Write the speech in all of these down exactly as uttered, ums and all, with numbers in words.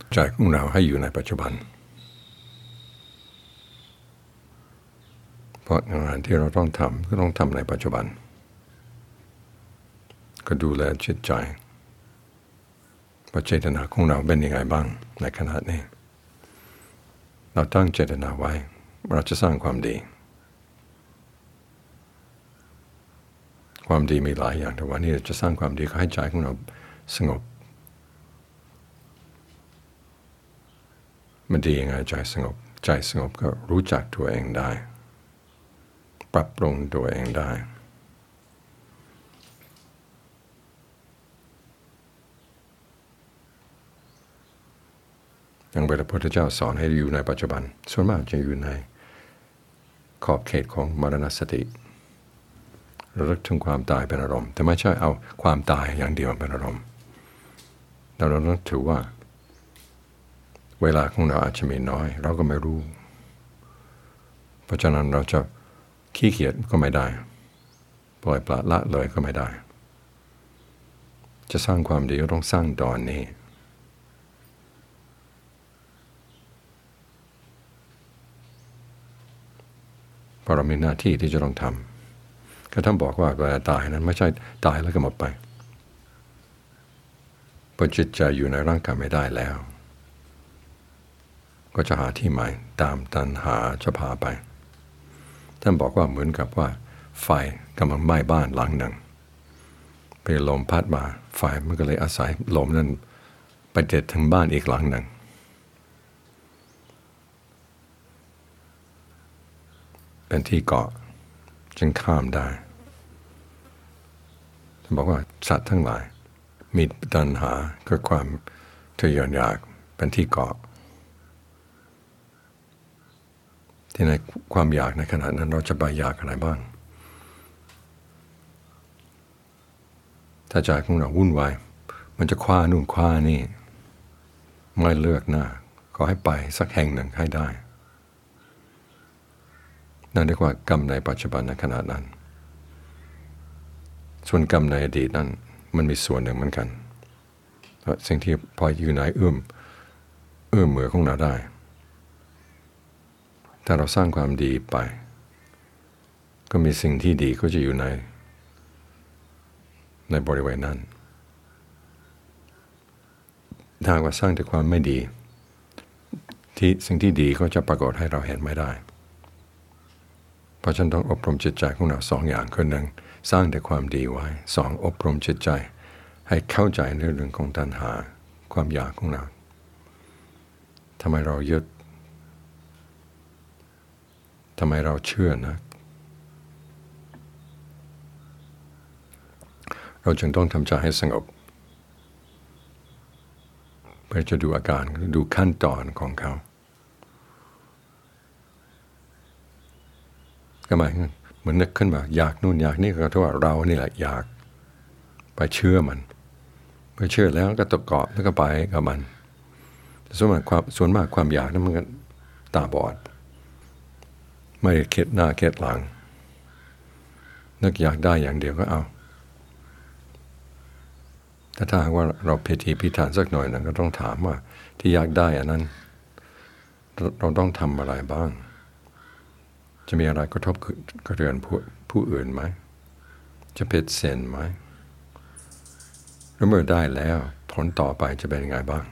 ใจของเราให้อยู่ในปัจจุบันเพราะงานที่เราต้องทำก็ต้องทำในปัจจุบันก็ดูแลจิตใจว่าเจตนาของเราเป็นยังไงบ้างในขณะนี้เราตั้งเจตนาไว้เราจะสร้างความดีความดีมีหลายอย่างแต่ว่านี่จะสร้างความดีก็ให้ใจของเราสงบมันดียังไงใจสงบใจสงบก็รู้จักตัวเองได้ปรับปรุงตัวเองได้อย่างพระพุทธเจ้าสอนให้อยู่ในปัจจุบันส่วนมากจะอยู่ในขอบเขตของมรณสติระลึกถึงความตายเป็นอารมณ์แต่ไม่ใช่เอาความตายอย่างเดียวเป็นอารมณ์เราต้องถือว่าเวลาของเราอาจจะมีน้อยเราก็ไม่รู้เพราะฉะนั้นเราจะขี้เกียจก็ไม่ได้ปล่อยปละละเลยก็ไม่ได้จะสร้างความดีก็ต้องสร้างตอนนี้เพราะเรามีหน้าที่ที่จะต้องทำก็ท่านบอกว่าเวลาตายนั้นไม่ใช่ตายแล้วก็หมดไปพอจิตใจอยู่ในร่างกายไม่ได้แล้วก็จะหาที่ใหม่ตามตัณหาจะพาไปท่านบอกว่าเหมือนกับว่าไฟกำลังไหม้บ้านหลังหนึ่งไปลมพัดมาไฟมันก็เลยอาศัยลมนั้นไปเด็ดถึงบ้านอีกหลังหนึ่งเป็นที่เกาะจึงข้ามได้ท่านบอกว่าสัตว์ทั้งหลายมีตัณหาคือความทะเยออยากเป็นที่เกาะที่ในความอยากในขณะนั้นเราจะไปอยากอะไรบ้างถ้าใจของเราวุ่นวายมันจะคว้านู่นคว้านี่ไม่เลือกหน้าขอให้ไปสักแห่งหนึ่งให้ได้นั่นเรียกว่ากรรมในปัจจุบันในขณะนั้นส่วนกรรมในอดีตนั้นมันมีส่วนหนึ่งเหมือนกันเพราะสิ่งที่พออยู่ในเอื้อมเอื้อมมือของเราได้ถ้าเราสร้างความดีไปก็มีสิ่งที่ดีก็จะอยู่ในในบริเวณนั้นถ้าว่าสร้างแต่ความไม่ดีที่สิ่งที่ดีก็จะปรากฏให้เราเห็นไม่ได้เพราะฉะนั้นต้องอบรมจิตใจของเราสองอย่างคือหนึ่งสร้างแต่ความดีไว้สองอบรมจิตใจให้เข้าใจในเรื่องของตัณหาความอยากของเราทำไมเรายึดทำไมเราเชื่อนะเราจึงต้องทำใจให้สงบเพื่อจะดูอาการดูขั้นตอนของเขาก็หมายเหมือนนึกขึ้นมาอยากนู่นอยากนี่ก็เท่าว่าเรานี่แหละอยากไปเชื่อมันไปเชื่อแล้วก็ตกเกาะแล้วก็ไปกับมันส่วนมากความส่วนมากความอยากนั้นมันก็ตาบอดไม่เข็ดหน้าเข็ดหลังนึกอยากได้อย่างเดียวก็เอาแต่ถ้าหากว่าเราพิถีพิถันสักหน่อยนั้นก็ต้องถามว่าที่อยากได้อันนั้นเราต้องทำอะไรบ้างจะมีอะไรกระทบกระเทือนผู้ผู้อื่นไหมจะผิดศีลไหมแล้วเมื่อได้แล้วผลต่อไปจะเป็นยังไงบ้าง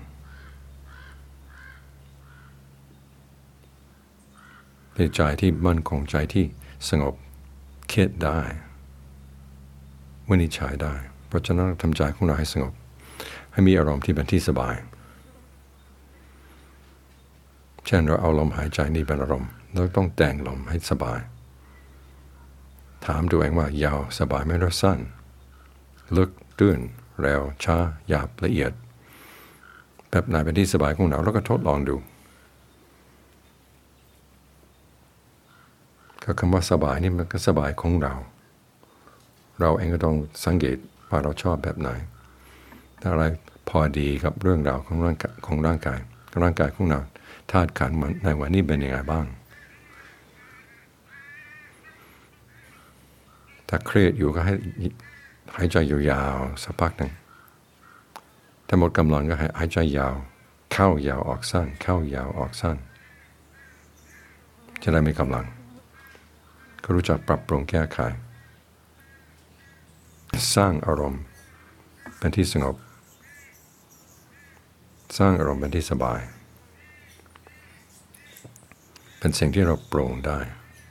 เป็นใจที่มั่นคงใจที่สงบคิดได้วินิจฉัยได้เพราะฉะนั้นทำใจของเราให้สงบให้มีอารมณ์ที่เป็นที่สบายเช่นเราเอาลมหายใจนี้เป็นอารมณ์เราต้องแต่งลมให้สบายถามตัวเองว่ายาวสบายไหมหรือสั้นลึกตื้นเร็วช้าหยาบละเอียดแบบไหนเป็นที่สบายของเราแล้วก็ทดลองดูก็คำว่าสบายนี่มันก็สบายของเราเราเองก็ต้องสังเกตว่าเราชอบแบบไหนถ้าอะไรพอดีกับเรื่องราวของร่างกายของร่างกายร่างกายของเราธาตุขันธ์มันในวันนี้เป็นยังไงบ้างถ้าเครียดอยู่ก็ให้หายใจยาวๆสักพักหนึ่งถ้าหมดกำลังก็ให้หายใจยาวเข้ายาวออกสั้นเข้ายาวออกสั้นจะได้มีกำลังก็รู้จักปรับปรุงแก้ไขสร้างอารมณ์เป็นที่สงบสร้างอารมณ์เป็นที่สบายเป็นสิ่งที่เราปรุงได้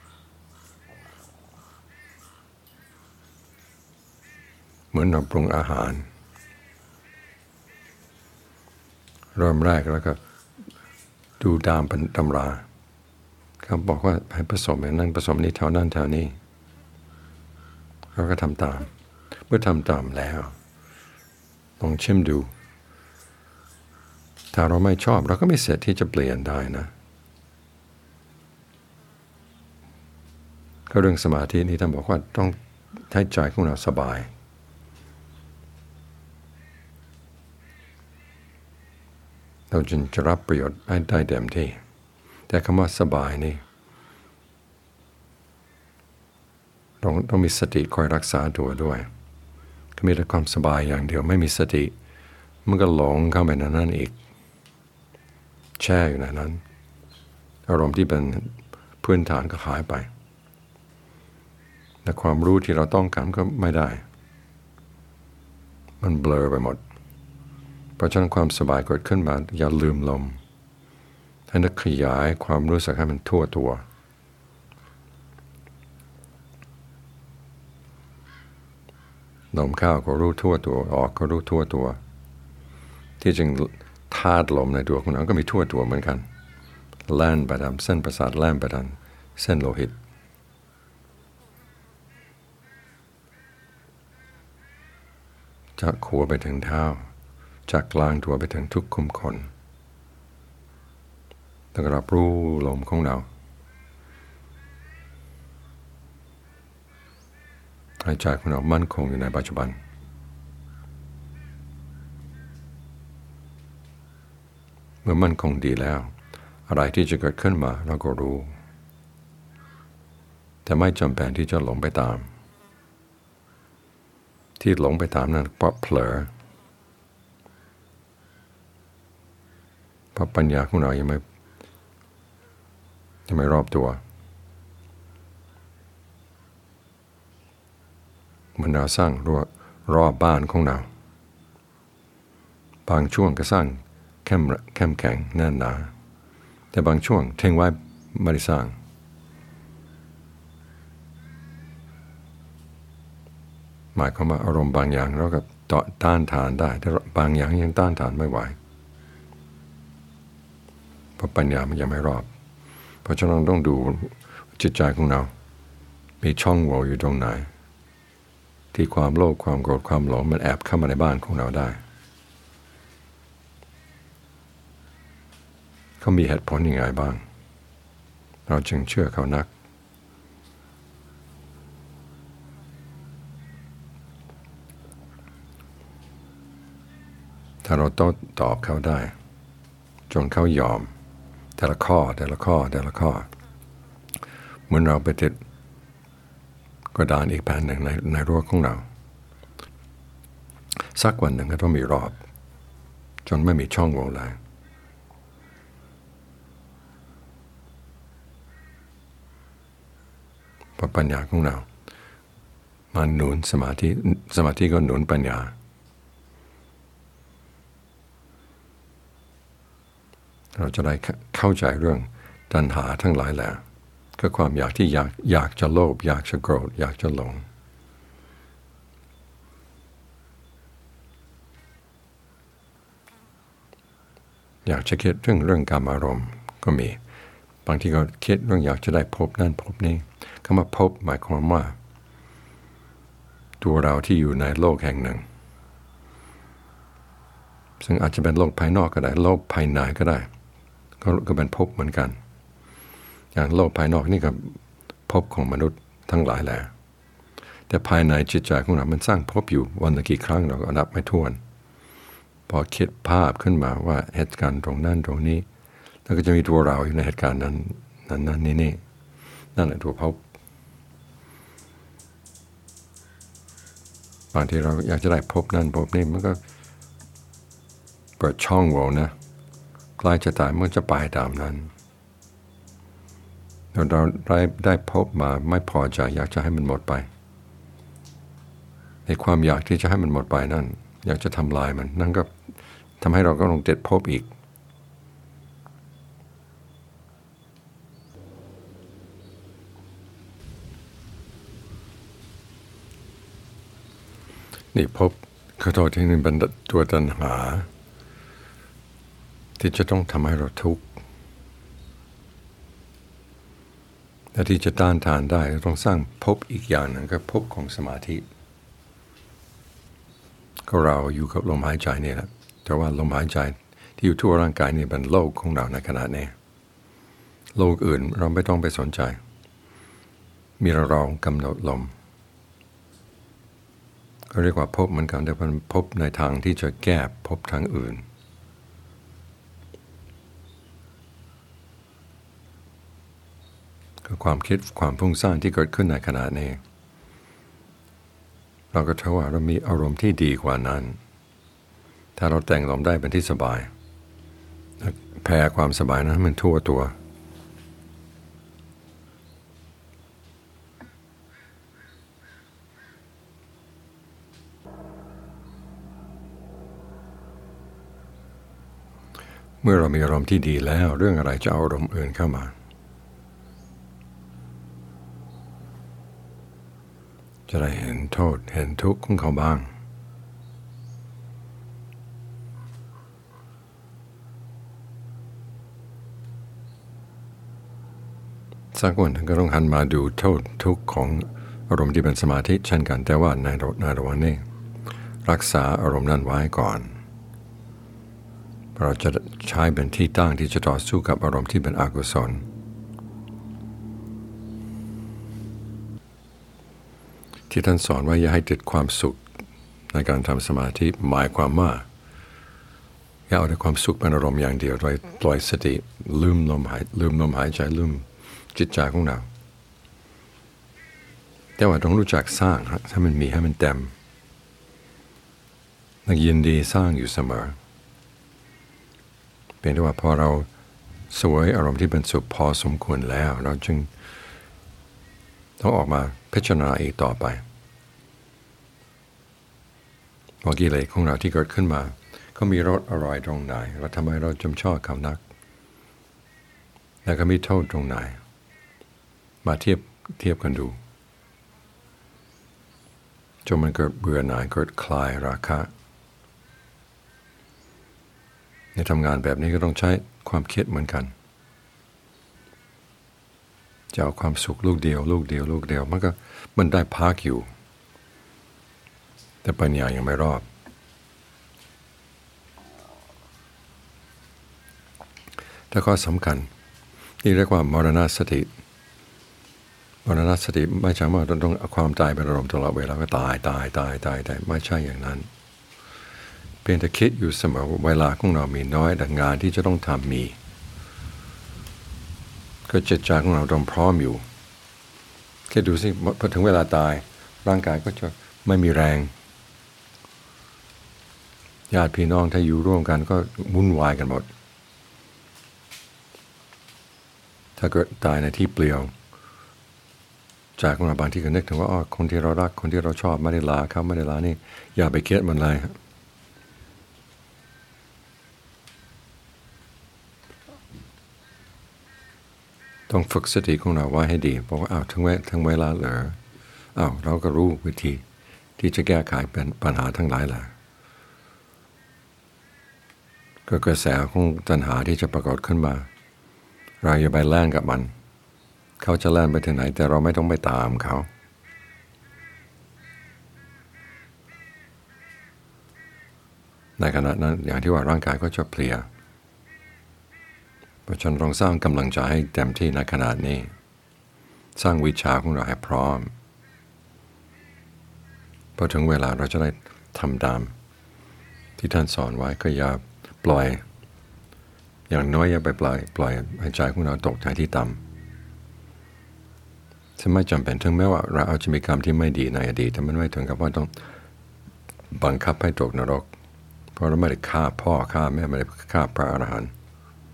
เหมือนเราปรุงอาหารเริ่มแรกแล้วก็ดูตามตำราเขาบอกว่าให้ผสมอย่างนั้นผสมนี้เท่านั้นเท่านี้เราก็ทำตามเมื่อทำตามแล้วลองชิมดูถ้าเราไม่ชอบเราก็ไม่เสร็จที่จะเปลี่ยนได้นะก็เรื่องสมาธินี้ท่านบอกว่าต้องให้ใจของเราสบายเราจึงจะรับประโยชน์ได้เต็มที่แต่คำว่าสบายนี่ต้องต้องมีสติคอยรักษาตัวด้วยก็มีแต่ความสบายอย่างเดียวไม่มีสติมันก็หลงเข้าไปในนั้นอีกแช่อยู่ในนั้นอารมณ์ที่เป็นพื้นฐานก็หายไปแต่ความรู้ที่เราต้องการก็ไม่ได้มันเบลอไปหมดเพราะฉะนั้นความสบายเกิดขึ้นมาอย่าลืมลมให้นึกขยายความรู้สึกให้มันทั่วตัวลมเข้าก็รู้ทั่วตัวออกก็รู้ทั่วตัวที่จริงธาตุลมในตัวของเราก็มีทั่วตัวเหมือนกันแล่นไปตามเส้นประสาทแล่นไปตามเส้นโลหิตจากหัวไปถึงเท้าจากกลางตัวไปถึงทุกขุมขนต้องรับรู้ลมของเราให้ใจของเรามั่นคงอยู่ในปัจจุบันเมื่อมั่นคงดีแล้วอะไรที่จะเกิดขึ้นมาเราก็รู้แต่ไม่จำเป็นที่จะหลงไปตามที่หลงไปตามนั้นเพราะเผลอเพราะปัญญาของเรายังไม่ยังไม่รอบตัวเหมือนเราสร้างรั้วรอบบ้านของเราบางช่วงก็สร้างเข้มเข้มแข็งแน่นหนาแต่บางช่วงทิ้งไว้ไม่ได้สร้างหมายความว่าอารมณ์บางอย่างเราก็ต่อต้านทานได้แต่บางอย่างยังต้านทานไม่ไหวเพราะปัญญามันยังไม่รอบเพราะฉะนั้นต้องดูจิตใจของเรามีช่องโหว่อยู่ตรงไหนที่ความโลภความโกรธความหลงมันแอบเข้ามาในบ้านของเราได้เขามีเหตุผลยังไงบ้างเราจึงเชื่อเขานักถ้าเราโต้ตอบเขาได้จนเขายอมแต่ละข้อแต่ละข้อแต่ละข้อเหมือนเราไปติดกระดานอีกแผ่นหนึ่งในในรั้วของเราสักวันหนึ่งก็ต้องมีรอบจนไม่มีช่องโหว่เลยเพราะปัญญาของเรามันหนุนสมาธิสมาธิก็หนุนปัญญาเราจะได้เข้าใจเรื่องตัณหาทั้งหลายแหละก็ความอยากที่อยากอยากจะโลภอยากจะโกรธอยากจะหลงอยากจะคิดเรื่องเรื่องกามอารมณ์ก็มีบางทีก็คิดเรื่องอยากจะได้พบนั่นพบนี้คำว่าพบหมายความว่าตัวเราที่อยู่ในโลกแห่งหนึ่งซึ่งอาจจะเป็นโลกภายนอกก็ได้โลกภายในก็ได้ก็ก็เป็นภพเหมือนกันอย่างโลกภายนอกนี่ก็ภพของมนุษย์ทั้งหลายแหละแต่ภายในจิตใจของเรามันสร้างภพอยู่วันละกี่ครั้งเราก็นับไม่ถ้วนพอคิดภาพขึ้นมาว่าเหตุการณ์ตรงนั้นตรงนี้แล้วก็จะมีตัวเราอยู่ในเหตุการณ์นั้นนั้นนั้นนี่นี่นั่นแหละตัวภพบางทีเราอยากจะได้ภพนั่นภพนี้มันก็เปิดช่องโหว่นะล้จะตายมันจะไปตามนั้นเราได้ได้พบมาไม่พอใจอยากจะให้มันหมดไปในความอยากที่จะให้มันหมดไปนั่นอยากจะทำลายมันนั่นก็ทำให้เราก็ลงติดพบอีกนี่พบขอโทษที่นี่เป็นตัวตัณหาที่จะต้องทำให้เราทุกข์และที่จะต้านทานได้ต้องสร้างภพอีกอย่างหนึ่งก็ภพของสมาธิก็เราอยู่กับลมหายใจนี่แหละแต่ว่าลมหายใจที่อยู่ทั่วร่างกายนี่เป็นโลกของเราในขณะนี้โลกอื่นเราไม่ต้องไปสนใจมีเราเรากำหนดลมก็เรียกว่าภพเหมือนกันแต่เป็นภพในทางที่จะแก้ภพทางอื่นคือความคิดความฟุ้งซ่านที่เกิดขึ้นในขณะนี้เราก็เท่าว่าเรามีอารมณ์ที่ดีกว่านั้นถ้าเราแต่งลมได้เป็นที่สบายแผ่ความสบายนั้นให้มันทั่วตัวเมื่อเรามีอารมณ์ที่ดีแล้วเรื่องอะไรจะเอาอารมณ์อื่นเข้ามาจะได้เห็นโทษเห็นทุกข์ของเขาบ้างสักวันท่านก็ต้องหันมาดูโทษทุกข์ของอารมณ์ที่เป็นสมาธิเช่นกันแต่ว่าในในระหว่างนี้รักษาอารมณ์นั้นไว้ก่อนเราจะใช้เป็นที่ตั้งที่จะต่อสู้กับอารมณ์ที่เป็นอกุศลที่ท่านสอนว่าอย่าให้ติดความสุขในการทำสมาธิหมายความว่าอย่าเอาแต่ความสุขเป็นอารมณ์อย่างเดียวโดยปล่อยสติลืมลมหายลืมลมหายใจลืมจิตใจของเราแต่ว่าต้องรู้จักสร้างถ้ามันมีให้มันเต็มนักยินดีสร้างอยู่เสมอเป็นที่ว่าพอเราสวยอารมณ์ที่เป็นสุขพอสมควรแล้วเราจึงต้องออกมาพิจารณาอีกต่อไปว่ากิเลสของเราที่เกิดขึ้นมาก็มีรสอร่อยตรงไหนเราทำไมเราจำชอบเขานักแล้วก็มีโทษตรงไหนมาเทียบเทียบกันดูจนมันเกิดเบื่อหน่ายเกิดคลายราคะในทำงานแบบนี้ก็ต้องใช้ความคิดเหมือนกันจะเอาความสุขลูกเดียวลูกเดียวลูกเดียวมันก็มันได้พักอยู่แต่ปัญญายังไม่รอบแต่ก็สำคัญนี่เรียกว่ามรณสติมรณสติไม่ใช่ว่าต้องเอาความตายเป็นอารมณ์ตลอดเวลาก็ตายตายตายตายแต่ไม่ใช่อย่างนั้นเพียงแต่คิดอยู่เสมอว่าเวลาของเรามีน้อยแต่งานที่จะต้องทำมีก็จิตใจของเราต้องพร้อมอยู่คิดดูสิพอถึงเวลาตายร่างกายก็จะไม่มีแรงญาติพี่น้องถ้าอยู่ร่วมกันก็วุ่นวายกันหมดถ้าเกิดตายในที่เปลี่ยวจากของเราบางที่ก็นึกถึงว่าอ๋อคนที่เรารักคนที่เราชอบไม่ได้ลาเขาไม่ได้ลานี่อย่าไปเครียดมันเลยต้องฝึกสติของเราไว้ให้ดีเพราะว่าอ้าวทั้งเวทั้งเวลาเหรออ้าวเราก็รู้วิธีที่จะแก้ไขเป็นปัญหาทั้งหลายแหละก็กระแสของตัณหาที่จะปรากฏขึ้นมาเราอย่าไปแล่นกับมันเขาจะแล่นไปถึงไหนแต่เราไม่ต้องไปตามเขาในขณะนั้นอย่างที่ว่าร่างกายก็จะเพลียเพราะฉะนั้นต้องสร้างกำลังใจให้เต็มที่ในขณะนี้สร้างวิชาของเราให้พร้อมพอถึงเวลาเราจะได้ทำตามที่ท่านสอนไว้ก็อย่าปล่อยอย่างน้อยอย่าไปปล่อยปล่อยให้ใจของเราตกใจที่ต่ำซึ่งไม่จำเป็นถึงแม้ว่าเราอาจจะมีกรรมที่ไม่ดีในอดีตแต่มันไม่ถึงกับว่าต้องบังคับให้ตกนรกเพราะเราไม่ได้ฆ่าพ่อฆ่าแม่ไม่ได้ฆ่าพระอรหันต์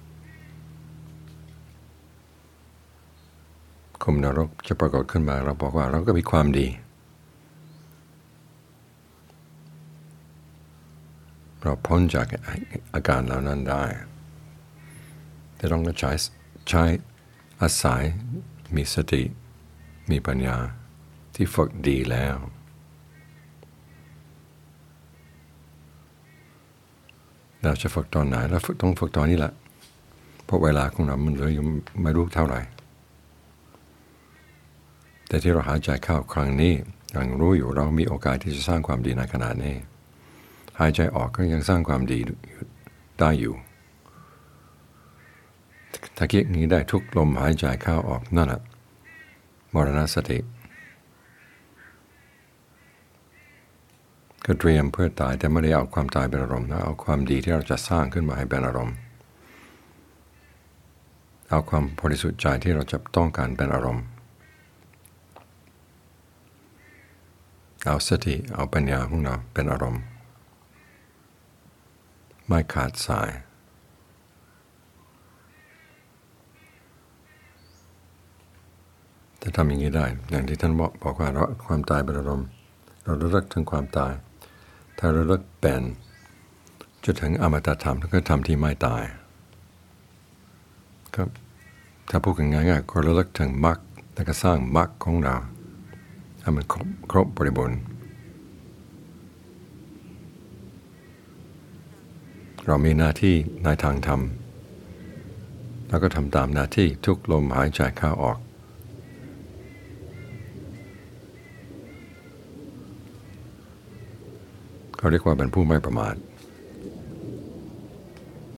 คมนรกจะปรากฏขึ้นมาเราบอกว่าเราก็มีความดีเราพ้นจากอาการเหล่านั้นได้แต่ต้องใช้ใช้อาศัยมีสติมีปัญญาที่ฝึกดีแล้วเราจะฝึกตอนไหนเราฝึกต้องฝึกตอนนี้แหละเพราะเวลาของเรามันเหลืออยู่ไม่รู้เท่าไหร่แต่ที่เราหายใจเข้าครั้งนี้ยังรู้อยู่เรามีโอกาสที่จะสร้างความดีในขณะนี้หายใจออกก็ยังสร้างความดีได้อยู่ถ้าคิดอย่างนี้ได้ทุกลมหายใจเข้าออกนั่นแหละมรณสติก็เตรียมเพื่อตายแต่ไม่ได้เอาความตายเป็นอารมณ์นะเอาความดีที่เราจะสร้างขึ้นมาให้เป็นอารมณ์เอาความบริสุทธิ์ใจที่เราจะต้องการเป็นอารมณ์เอาสติเอาปัญญาของเราเป็นอารมณ์ไม่ขาดสายจะทำอย่างนี้ได้อย่างที่ท่านบอกบอกว่าเราความตายเป็นอารมณ์เราระลึกถึงความตายถ้าระลึกเป็นจะถึงอมตะธรรมก็ทำที่ไม่ตายครับถ้าพูดกันง่ายๆก็ระลึกถึงมรรคแล้วก็สร้างมรรคของเราให้มันครบครบบริบูรณ์เรามีหน้าที่ในทางธรรมแล้วก็ทำตามหน้าที่ทุกลมหายใจเข้าออกเขาเรียกว่าเป็นผู้ไม่ประมาท